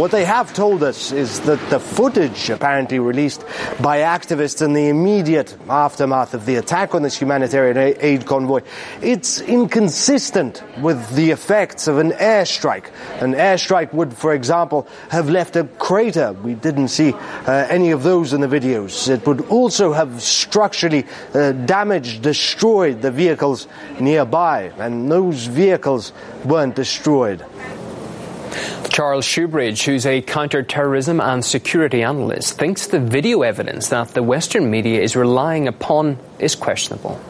What they have told us is that the footage apparently released by activists in the immediate aftermath of the attack on this humanitarian aid convoy, it's inconsistent with the effects of an airstrike. An airstrike would, for example, have left a crater. We didn't see any of those in the videos. It would also have structurally damaged, destroyed the vehicles nearby, and those vehicles weren't destroyed. Charles Shoebridge, who's a counter-terrorism and security analyst, thinks the video evidence that the Western media is relying upon is questionable.